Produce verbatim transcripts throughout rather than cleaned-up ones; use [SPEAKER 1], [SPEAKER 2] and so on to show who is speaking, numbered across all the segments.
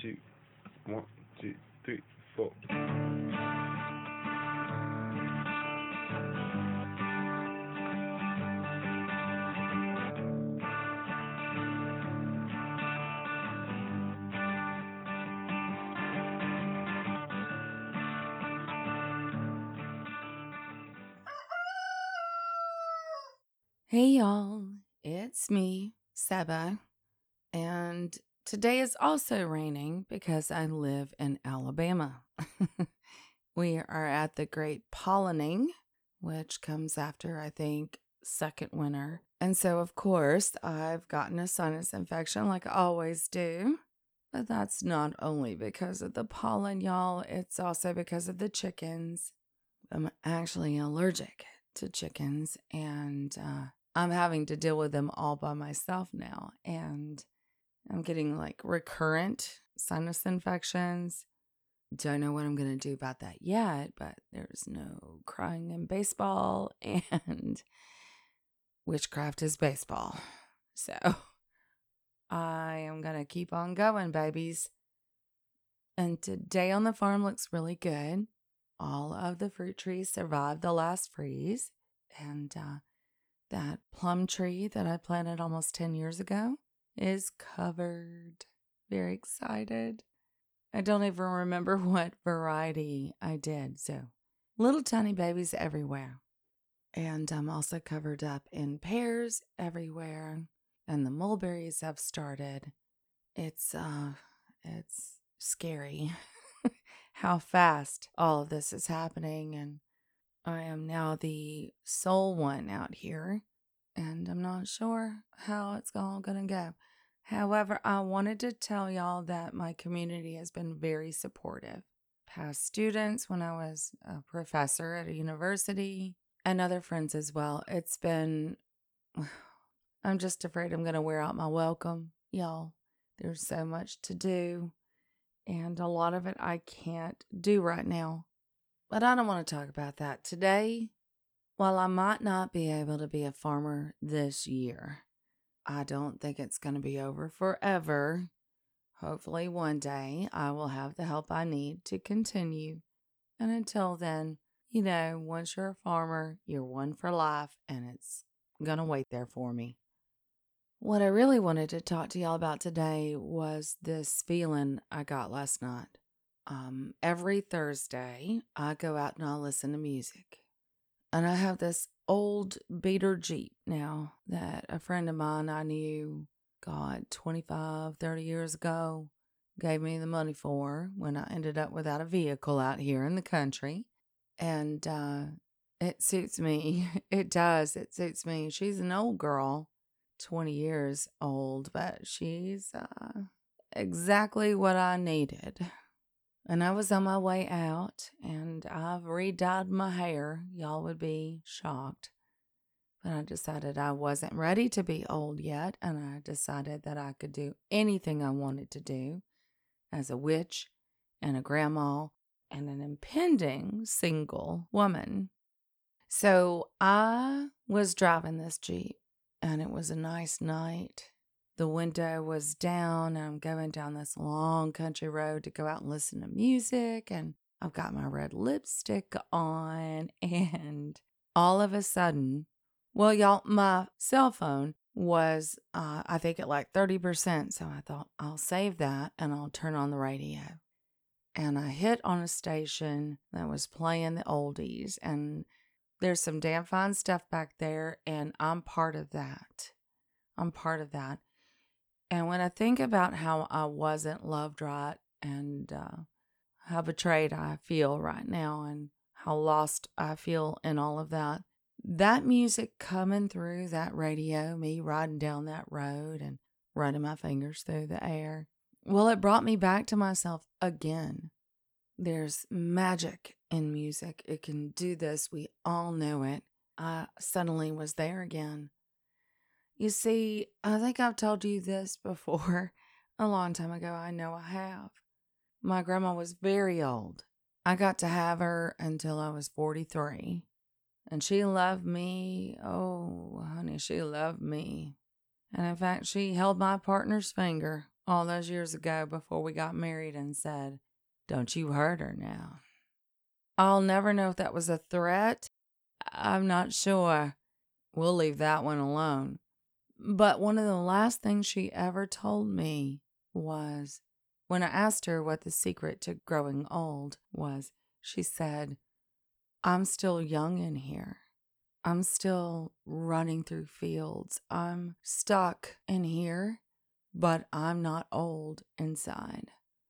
[SPEAKER 1] two, one, two, three, four.
[SPEAKER 2] Hey y'all, it's me, Seba, and today is also raining because I live in Alabama. We are at the great pollinating, which comes after, I think, second winter. And so, of course, I've gotten a sinus infection like I always do. But that's not only because of the pollen, y'all, it's also because of the chickens. I'm actually allergic to chickens, and uh, I'm having to deal with them all by myself now. And I'm getting like recurrent sinus infections. Don't know what I'm going to do about that yet, but there's no crying in baseball, and witchcraft is baseball. So I am going to keep on going, babies. And today on the farm looks really good. All of the fruit trees survived the last freeze. And uh, that plum tree that I planted almost ten years ago is covered. Very excited. I don't even remember what variety I did. So little tiny babies everywhere. And I'm also covered up in pears everywhere. And the mulberries have started. It's, uh, it's scary how fast all of this is happening. And I am now the sole one out here, and I'm not sure how it's all going to go. However, I wanted to tell y'all that my community has been very supportive. Past students, when I was a professor at a university, and other friends as well. It's been, I'm just afraid I'm going to wear out my welcome, y'all. There's so much to do, and a lot of it I can't do right now. But I don't want to talk about that today. While I might not be able to be a farmer this year, I don't think it's going to be over forever. Hopefully, one day I will have the help I need to continue. And until then, you know, once you're a farmer, you're one for life, and it's going to wait there for me. What I really wanted to talk to y'all about today was this feeling I got last night. Um, every Thursday, I go out and I listen to music. And I have this old beater Jeep now that a friend of mine I knew, God, twenty-five, thirty years ago, gave me the money for when I ended up without a vehicle out here in the country. And uh, it suits me. It does. It suits me. She's an old girl, twenty years old, but she's uh, exactly what I needed. And I was on my way out, and I've re-dyed my hair. Y'all would be shocked. But I decided I wasn't ready to be old yet, and I decided that I could do anything I wanted to do as a witch and a grandma and an impending single woman. So I was driving this Jeep, and it was a nice night. The window was down, and I'm going down this long country road to go out and listen to music, and I've got my red lipstick on, and all of a sudden, well, y'all, my cell phone was, uh, I think, at like thirty percent, so I thought I'll save that, and I'll turn on the radio. And I hit on a station that was playing the oldies, and there's some damn fine stuff back there, and I'm part of that. I'm part of that. And when I think about how I wasn't loved right, and uh, how betrayed I feel right now, and how lost I feel in all of that, that music coming through that radio, me riding down that road and running my fingers through the air, well, it brought me back to myself again. There's magic in music. It can do this. We all know it. I suddenly was there again. You see, I think I've told you this before a long time ago. I know I have. My grandma was very old. I got to have her until I was forty-three. And she loved me. Oh, honey, she loved me. And in fact, she held my partner's finger all those years ago before we got married and said, "Don't you hurt her now." I'll never know if that was a threat. I'm not sure. We'll leave that one alone. But one of the last things she ever told me was, when I asked her what the secret to growing old was, she said, "I'm still young in here. I'm still running through fields. I'm stuck in here, but I'm not old inside."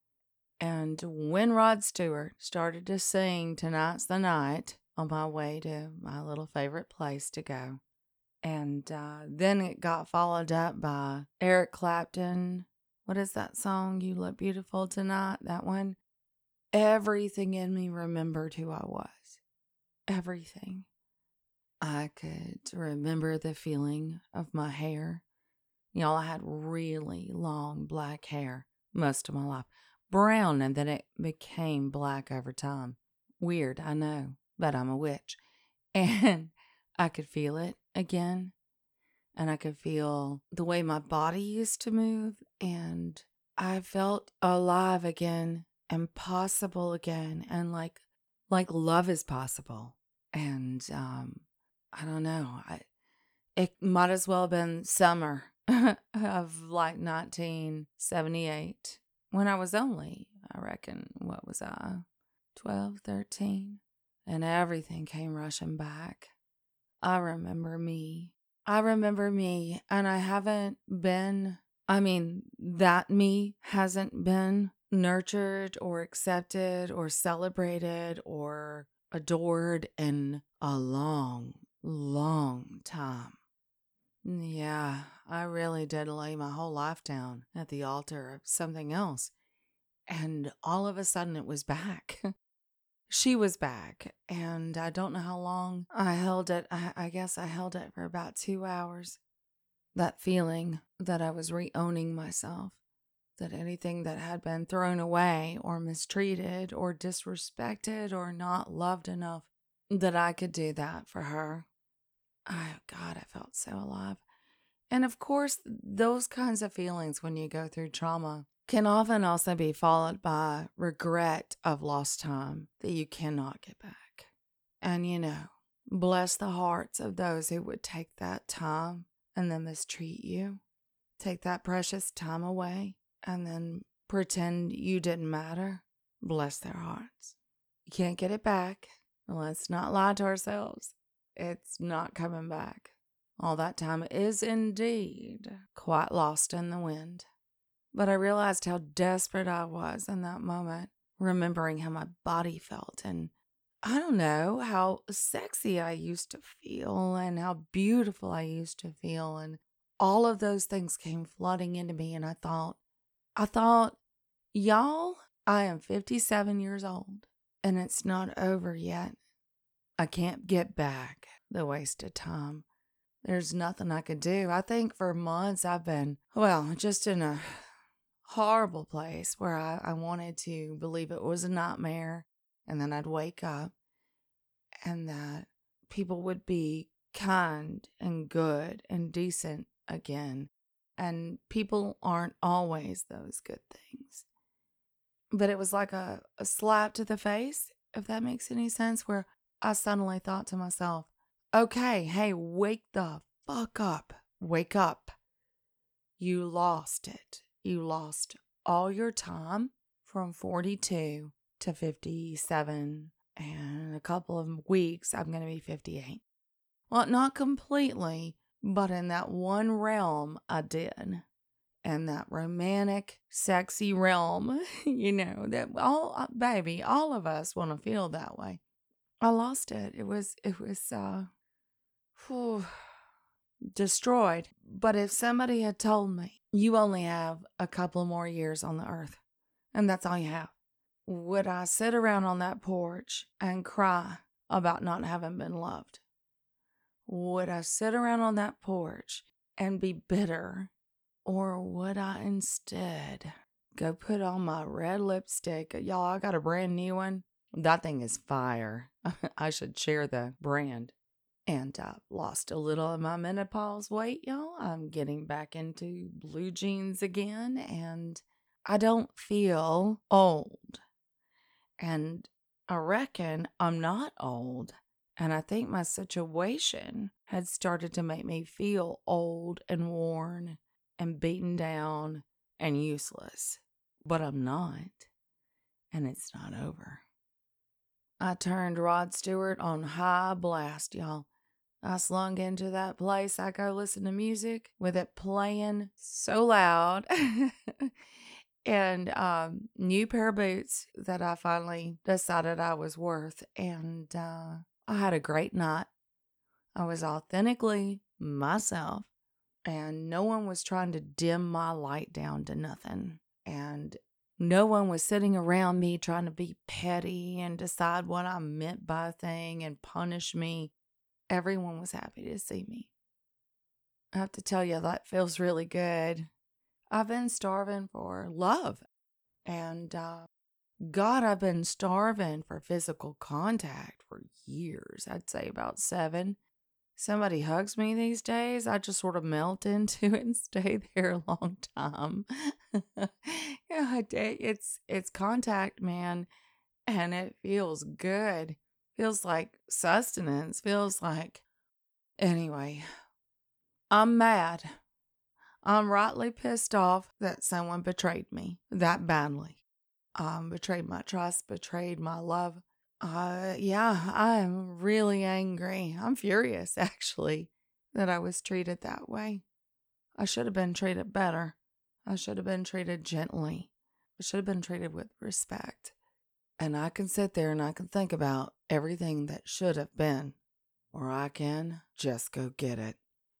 [SPEAKER 2] And when Rod Stewart started to sing "Tonight's the Night" on my way to my little favorite place to go, and uh, then it got followed up by Eric Clapton. What is that song? "You Look Beautiful Tonight," that one. Everything in me remembered who I was. Everything. I could remember the feeling of my hair. Y'all, I had really long black hair most of my life. Brown, and then it became black over time. Weird, I know, but I'm a witch. And I could feel it again. And I could feel the way my body used to move. And I felt alive again and possible again. And like like love is possible. And um, I don't know. I, it might as well have been summer of like nineteen seventy-eight. When I was only, I reckon, what was I, twelve, thirteen? And everything came rushing back. I remember me. I remember me, and I haven't been, I mean, that me hasn't been nurtured or accepted or celebrated or adored in a long, long time. Yeah, I really did lay my whole life down at the altar of something else. And all of a sudden it was back. She was back. And I don't know how long I held it. I, I guess I held it for about two hours. That feeling that I was re-owning myself. That anything that had been thrown away or mistreated or disrespected or not loved enough, that I could do that for her. Oh, God, I felt so alive. And of course, those kinds of feelings when you go through trauma can often also be followed by regret of lost time that you cannot get back. And you know, bless the hearts of those who would take that time and then mistreat you, take that precious time away and then pretend you didn't matter. Bless their hearts. You can't get it back. Let's not lie to ourselves. It's not coming back. All that time is indeed quite lost in the wind. But I realized how desperate I was in that moment, remembering how my body felt and I don't know, how sexy I used to feel and how beautiful I used to feel. And all of those things came flooding into me. And I thought, I thought, y'all, I am fifty-seven years old and it's not over yet. I can't get back the wasted time. There's nothing I could do. I think for months I've been, well, just in a horrible place where I, I wanted to believe it was a nightmare. And then I'd wake up and that people would be kind and good and decent again. And people aren't always those good things. But it was like a, a slap to the face, if that makes any sense, where I suddenly thought to myself, okay, hey, wake the fuck up. Wake up. You lost it. You lost all your time from forty-two to fifty-seven. And in a couple of weeks, I'm going to be fifty-eight. Well, not completely, but in that one realm, I did. And that romantic, sexy realm, you know, that all, baby, all of us want to feel that way. I lost it. It was, it was, uh, whew, destroyed. But if somebody had told me, you only have a couple more years on the earth, and that's all you have, would I sit around on that porch and cry about not having been loved? Would I sit around on that porch and be bitter? Or would I instead go put on my red lipstick? Y'all, I got a brand new one. That thing is fire. I should share the brand. And I lost a little of my menopause weight, y'all. I'm getting back into blue jeans again, and I don't feel old. And I reckon I'm not old. And I think my situation had started to make me feel old and worn and beaten down and useless. But I'm not. And it's not over. I turned Rod Stewart on high blast, y'all. I slunk into that place. I go listen to music with it playing so loud. And um, new pair of boots that I finally decided I was worth. And uh, I had a great night. I was authentically myself. And no one was trying to dim my light down to nothing. And no one was sitting around me trying to be petty and decide what I meant by a thing and punish me. Everyone was happy to see me. I have to tell you, that feels really good. I've been starving for love. And uh, God, I've been starving for physical contact for years. I'd say about seven. Somebody hugs me these days, I just sort of melt into it and stay there a long time. Yeah, it's it's contact, man, and it feels good. Feels like sustenance. Feels like anyway. I'm mad. I'm rightly pissed off that someone betrayed me that badly. Um, betrayed my trust, betrayed my love. Uh, yeah, I'm really angry. I'm furious, actually, that I was treated that way. I should have been treated better. I should have been treated gently. I should have been treated with respect. And I can sit there and I can think about everything that should have been, or I can just go get it.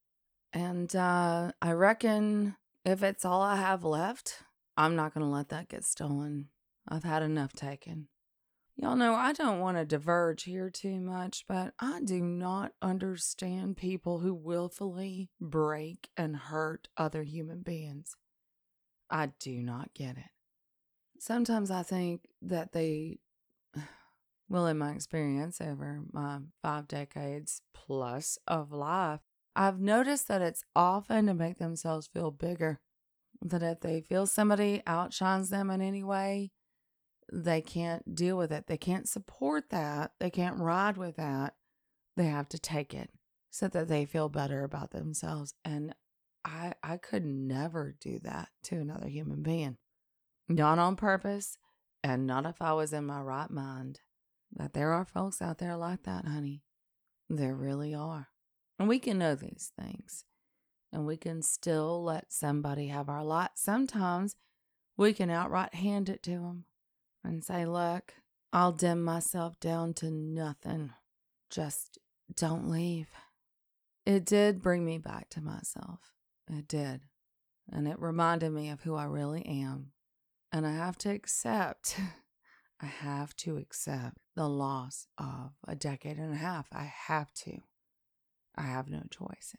[SPEAKER 2] And uh, I reckon if it's all I have left, I'm not going to let that get stolen. I've had enough taken. Y'all know I don't want to diverge here too much, but I do not understand people who willfully break and hurt other human beings. I do not get it. Sometimes I think that they, well, in my experience over my five decades plus of life, I've noticed that it's often to make themselves feel bigger. That if they feel somebody outshines them in any way, they can't deal with it. They can't support that. They can't ride with that. They have to take it so that they feel better about themselves. And I I could never do that to another human being. Not on purpose, and not if I was in my right mind. But there are folks out there like that, honey. There really are. And we can know these things. And we can still let somebody have our light. Sometimes we can outright hand it to them and say, look, I'll dim myself down to nothing. Just don't leave. It did bring me back to myself. It did. And it reminded me of who I really am. And I have to accept, I have to accept the loss of a decade and a half. I have to. I have no choices.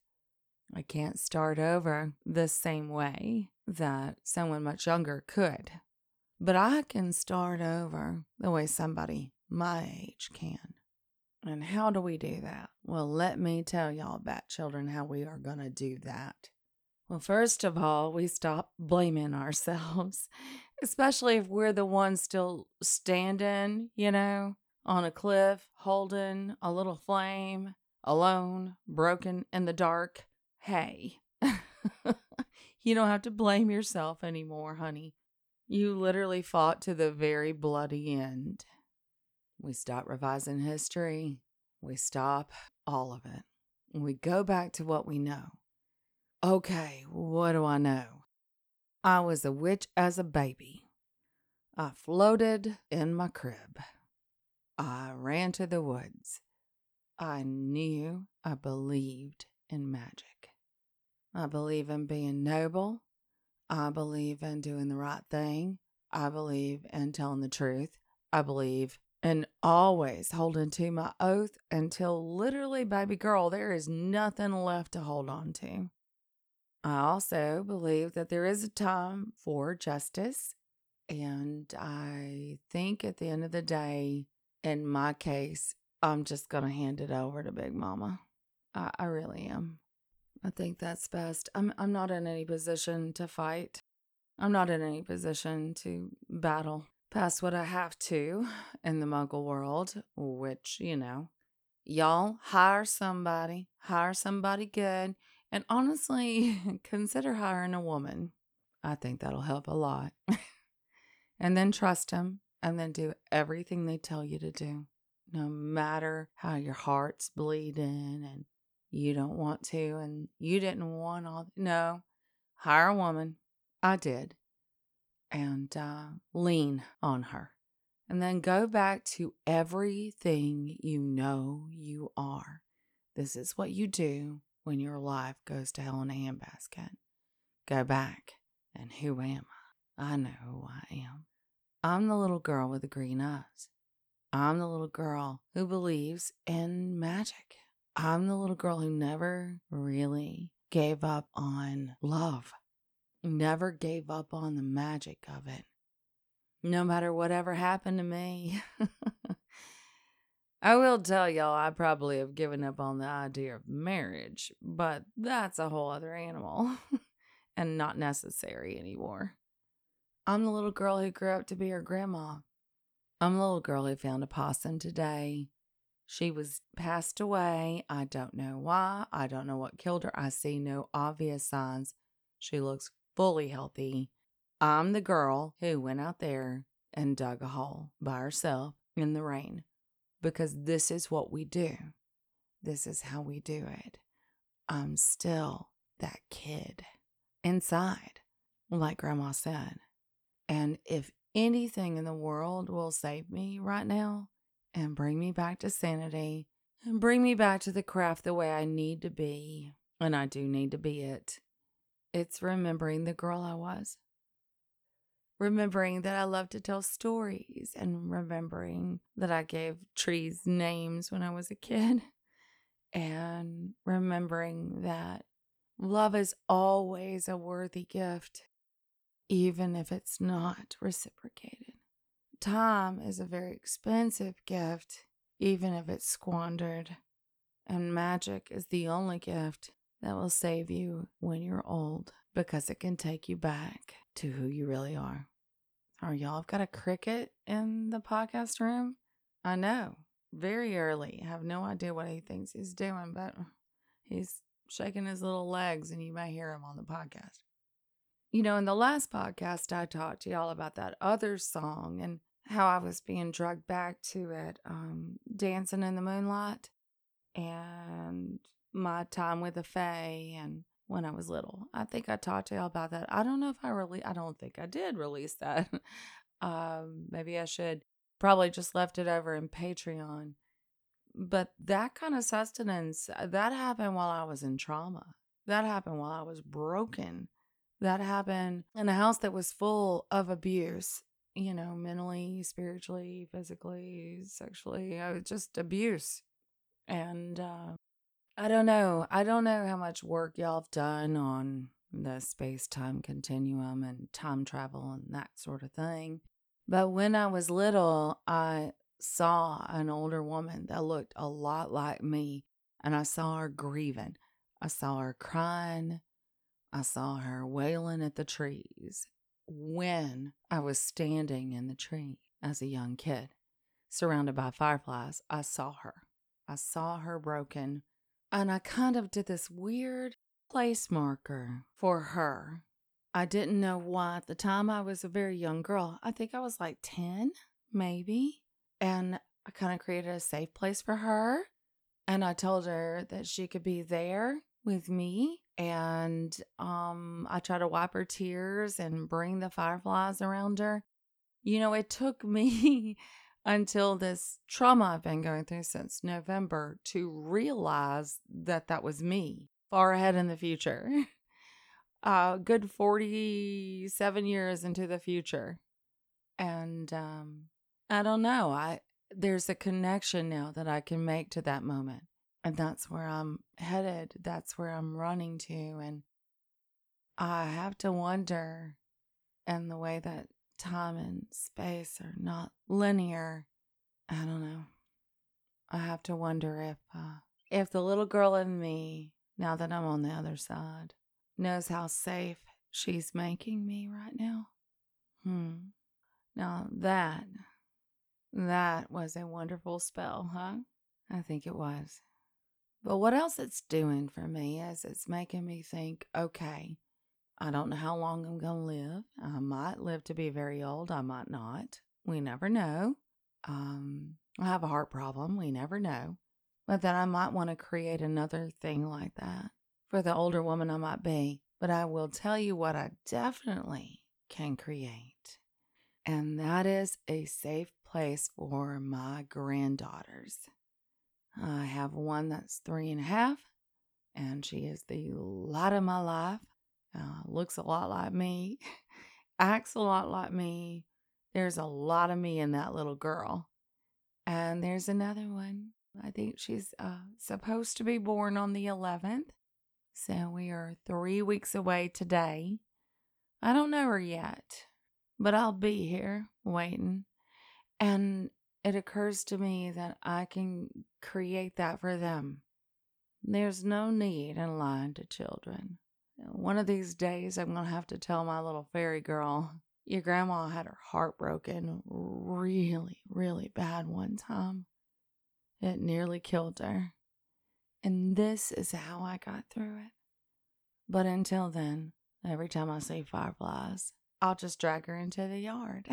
[SPEAKER 2] I can't start over the same way that someone much younger could. But I can start over the way somebody my age can. And how do we do that? Well, let me tell y'all about, children, how we are going to do that. Well, first of all, we stop blaming ourselves, especially if we're the ones still standing, you know, on a cliff, holding a little flame, alone, broken in the dark. Hey, you don't have to blame yourself anymore, honey. You literally fought to the very bloody end. We stop revising history. We stop all of it. We go back to what we know. Okay, what do I know? I was a witch as a baby. I floated in my crib. I ran to the woods. I knew I believed in magic. I believe in being noble. I believe in doing the right thing. I believe in telling the truth. I believe in always holding to my oath until literally, baby girl, there is nothing left to hold on to. I also believe that there is a time for justice. And I think at the end of the day, in my case, I'm just going to hand it over to Big Mama. I, I really am. I think that's best. I'm I'm not in any position to fight. I'm not in any position to battle past what I have to in the Muggle world, which, you know, y'all hire somebody, hire somebody good, and honestly, consider hiring a woman. I think that'll help a lot. And then trust them, and then do everything they tell you to do, no matter how your heart's bleeding and you don't want to, and you didn't want all. No, hire a woman. I did. And uh, lean on her. And then go back to everything you know you are. This is what you do when your life goes to hell in a handbasket. Go back. And who am I? I know who I am. I'm the little girl with the green eyes. I'm the little girl who believes in magic. I'm the little girl who never really gave up on love. Never gave up on the magic of it. No matter whatever happened to me. I will tell y'all I probably have given up on the idea of marriage, but that's a whole other animal and not necessary anymore. I'm the little girl who grew up to be her grandma. I'm the little girl who found a possum today. She was passed away. I don't know why. I don't know what killed her. I see no obvious signs. She looks fully healthy. I'm the girl who went out there and dug a hole by herself in the rain, because this is what we do. This is how we do it. I'm still that kid inside, like Grandma said. And if anything in the world will save me right now and bring me back to sanity and bring me back to the craft the way I need to be, and I do need to be it, it's remembering the girl I was. Remembering that I love to tell stories, and remembering that I gave trees names when I was a kid, and remembering that love is always a worthy gift, even if it's not reciprocated. Time is a very expensive gift, even if it's squandered, and magic is the only gift that will save you when you're old, because it can take you back to who you really are. Are y'all have got a cricket in the podcast room? I know. Very early. I have no idea what he thinks he's doing, but he's shaking his little legs and you may hear him on the podcast. You know, in the last podcast, I talked to y'all about that other song and how I was being drugged back to it, um, Dancing in the Moonlight, and my time with the Fae, and when I was little. I think I talked to y'all about that. I don't know if I really, I don't think I did release that. um, maybe I should. Probably just left it over in Patreon. But that kind of sustenance, that happened while I was in trauma. That happened while I was broken. That happened in a house that was full of abuse, you know, mentally, spiritually, physically, sexually, uh, just abuse. And uh, I don't know. I don't know how much work y'all have done on the space-time continuum and time travel and that sort of thing. But when I was little, I saw an older woman that looked a lot like me, and I saw her grieving. I saw her crying. I saw her wailing at the trees when I was standing in the tree as a young kid, surrounded by fireflies. I saw her. I saw her broken, and I kind of did this weird place marker for her. I didn't know why at the time. I was a very young girl. I think I was like ten, maybe. And I kind of created a safe place for her. And I told her that she could be there with me. And um, I tried to wipe her tears and bring the fireflies around her. You know, it took me until this trauma I've been going through since November to realize that that was me far ahead in the future. Uh, good forty-seven years into the future. And um, I don't know. I there's a connection now that I can make to that moment. And that's where I'm headed. That's where I'm running to. And I have to wonder, in the way that time and space are not linear, I don't know. I have to wonder if, uh, if the little girl in me, now that I'm on the other side, knows how safe she's making me right now. Hmm. Now that, that was a wonderful spell, huh? I think it was. But what else it's doing for me is it's making me think, okay, I don't know how long I'm going to live. I might live to be very old. I might not. We never know. Um, I have a heart problem. We never know. But then I might want to create another thing like that for the older woman I might be. But I will tell you what I definitely can create. And that is a safe place for my granddaughters. I have one that's three and a half, and she is the light of my life. Uh, looks a lot like me, acts a lot like me. There's a lot of me in that little girl. And there's another one. I think she's uh, supposed to be born on the eleventh. So we are three weeks away today. I don't know her yet, but I'll be here waiting. And it occurs to me that I can create that for them. There's no need in lying to children. One of these days, I'm going to have to tell my little fairy girl, your grandma had her heart broken really, really bad one time. It nearly killed her. And this is how I got through it. But until then, every time I see fireflies, I'll just drag her into the yard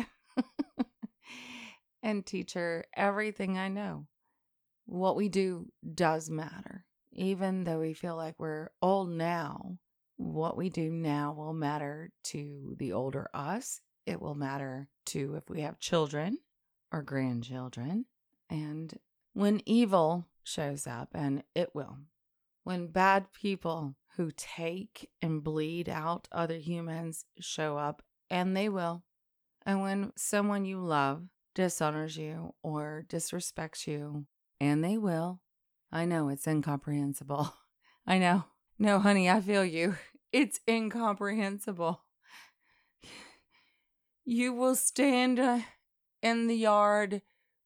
[SPEAKER 2] and teach her everything I know. What we do does matter. Even though we feel like we're old now, what we do now will matter to the older us. It will matter to if we have children or grandchildren. And when evil shows up, and it will, when bad people who take and bleed out other humans show up, and they will, and when someone you love dishonors you or disrespects you, and they will, I know it's incomprehensible. I know. No, honey, I feel you. It's incomprehensible. You will stand uh, in the yard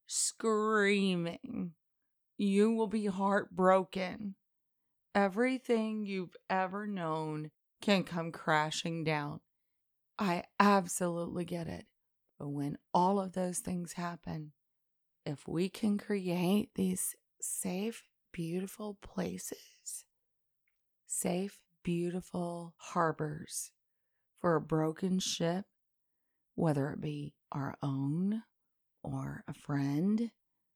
[SPEAKER 2] screaming. You will be heartbroken. Everything you've ever known can come crashing down. I absolutely get it. But when all of those things happen, if we can create these safe, beautiful places, safe, beautiful harbors for a broken ship, whether it be our own or a friend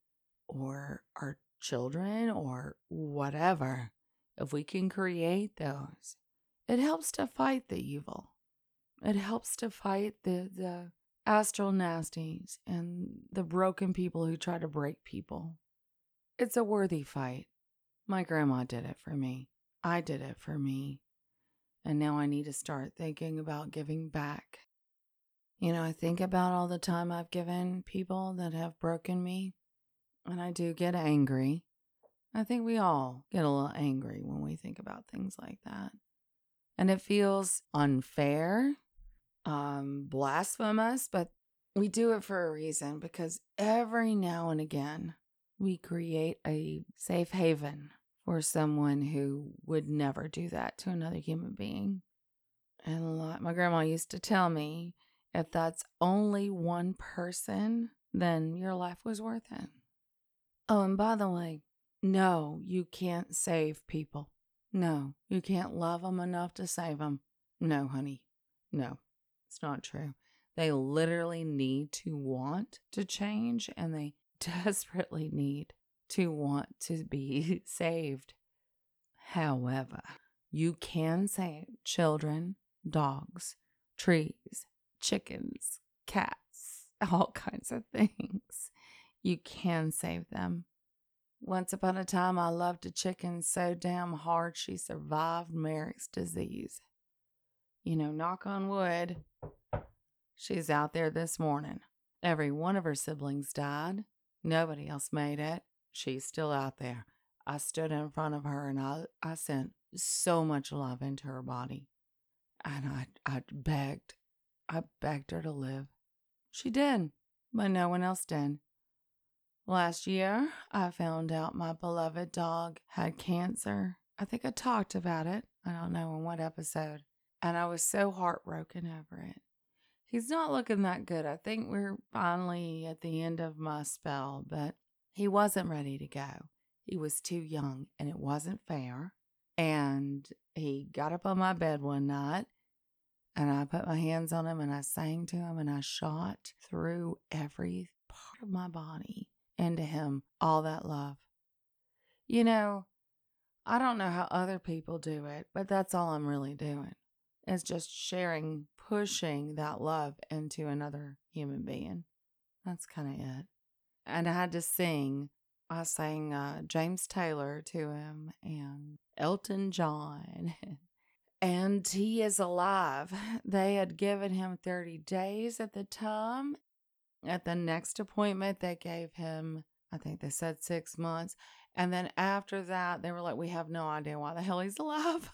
[SPEAKER 2] or our children or whatever, if we can create those, it helps to fight the evil. It helps to fight the, the astral nasties and the broken people who try to break people. It's a worthy fight. My grandma did it for me. I did it for me. And now I need to start thinking about giving back. You know, I think about all the time I've given people that have broken me, and I do get angry. I think we all get a little angry when we think about things like that. And it feels unfair, um, blasphemous, but we do it for a reason, because every now and again we create a safe haven for someone who would never do that to another human being. And like my grandma used to tell me, if that's only one person, then your life was worth it. Oh, and by the way, no, you can't save people. No, you can't love them enough to save them. No, honey. No, it's not true. They literally need to want to change, and they desperately need to want to be saved. However, you can save children, dogs, trees, chickens, cats, all kinds of things. You can save them. Once upon a time, I loved a chicken so damn hard she survived Merrick's disease. You know, knock on wood, she's out there this morning. Every one of her siblings died. Nobody else made it. She's still out there. I stood in front of her and I, I sent so much love into her body. And I, I begged, I begged her to live. She did, but no one else did. Last year, I found out my beloved dog had cancer. I think I talked about it. I don't know in what episode. And I was so heartbroken over it. He's not looking that good. I think we're finally at the end of my spell, but he wasn't ready to go. He was too young, and it wasn't fair. And he got up on my bed one night, and I put my hands on him, and I sang to him, and I shot through every part of my body into him all that love. You know, I don't know how other people do it, but that's all I'm really doing. It's just sharing, pushing that love into another human being. That's kind of it. And I had to sing. I sang uh, James Taylor to him and Elton John. And he is alive. They had given him thirty days at the time. At the next appointment, they gave him, I think they said six months. And then after that, they were like, we have no idea why the hell he's alive.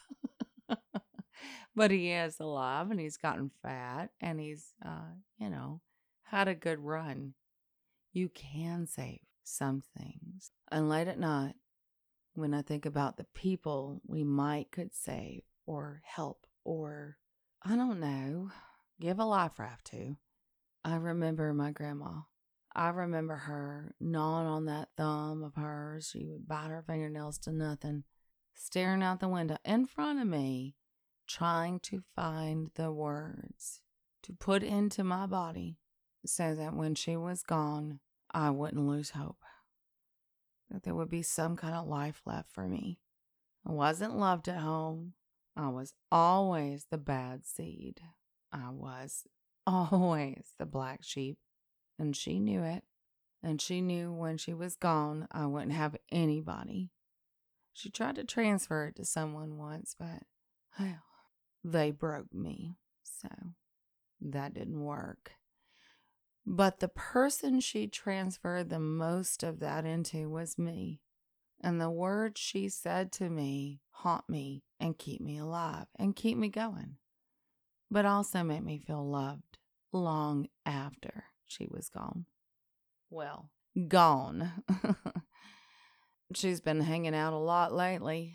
[SPEAKER 2] But he is alive, and he's gotten fat, and he's, uh, you know, had a good run. You can save some things. And late at night, when I think about the people we might could save or help or, I don't know, give a life raft to, I remember my grandma. I remember her gnawing on that thumb of hers. She would bite her fingernails to nothing, staring out the window in front of me, trying to find the words to put into my body so that when she was gone, I wouldn't lose hope. That there would be some kind of life left for me. I wasn't loved at home. I was always the bad seed. I was always the black sheep. And she knew it. And she knew when she was gone, I wouldn't have anybody. She tried to transfer it to someone once, but, well, they broke me, so that didn't work. But the person she transferred the most of that into was me. And the words she said to me haunt me and keep me alive and keep me going. But also make me feel loved long after she was gone. Well, gone. She's been hanging out a lot lately.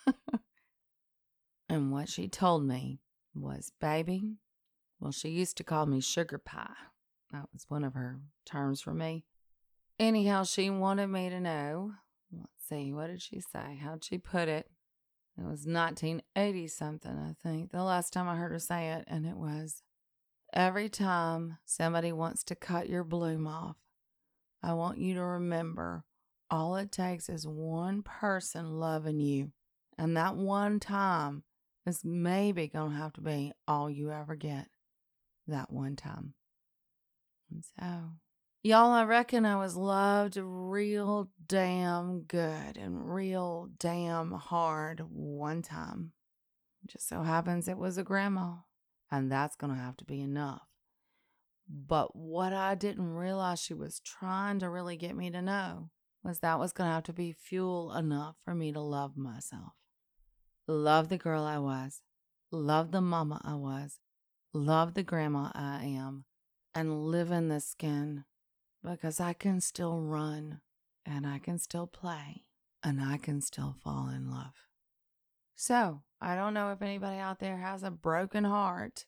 [SPEAKER 2] And what she told me was, baby, well, she used to call me sugar pie. That was one of her terms for me. Anyhow, she wanted me to know, let's see, what did she say? How'd she put it? It was nineteen eighty something, I think, the last time I heard her say it, and it was, every time somebody wants to cut your bloom off, I want you to remember all it takes is one person loving you, and that one time is maybe going to have to be all you ever get, that one time. And so, y'all, I reckon I was loved real damn good and real damn hard one time. It just so happens it was a grandma, and that's going to have to be enough. But what I didn't realize she was trying to really get me to know was that was going to have to be fuel enough for me to love myself. Love the girl I was. Love the mama I was. Love the grandma I am. And live in the skin, because I can still run, and I can still play, and I can still fall in love. So, I don't know if anybody out there has a broken heart.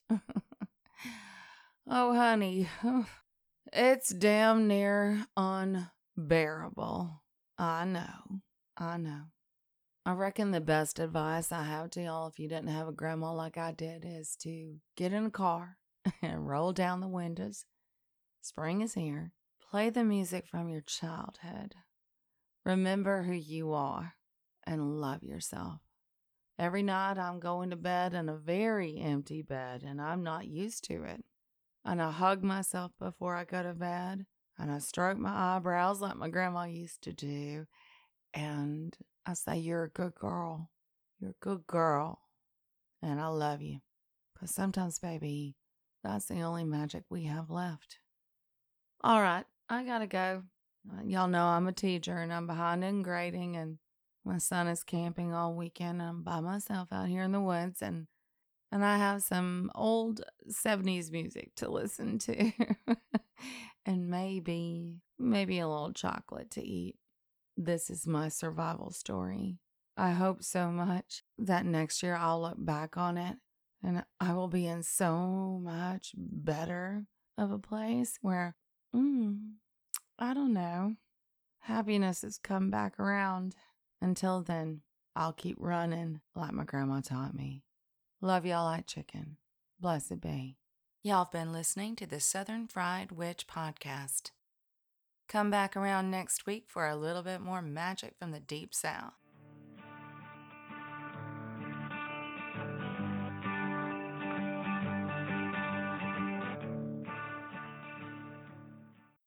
[SPEAKER 2] Oh, honey, it's damn near unbearable. I know, I know. I reckon the best advice I have to y'all if you didn't have a grandma like I did is to get in a car and roll down the windows. Spring is here. Play the music from your childhood. Remember who you are and love yourself. Every night I'm going to bed in a very empty bed, and I'm not used to it. And I hug myself before I go to bed, and I stroke my eyebrows like my grandma used to do, and I say, you're a good girl. You're a good girl, and I love you. Because sometimes, baby, that's the only magic we have left. All right, I gotta go. Uh, y'all know I'm a teacher, and I'm behind in grading, and my son is camping all weekend. I'm by myself out here in the woods, and and I have some old seventies music to listen to. and maybe, maybe a little chocolate to eat. This is my survival story. I hope so much that next year I'll look back on it and I will be in so much better of a place where, mm, I don't know, happiness has come back around. Until then, I'll keep running like my grandma taught me. Love y'all like chicken. Blessed be. Y'all have been listening to the Southern Fried Witch Podcast. Come back around next week for a little bit more magic from the Deep South.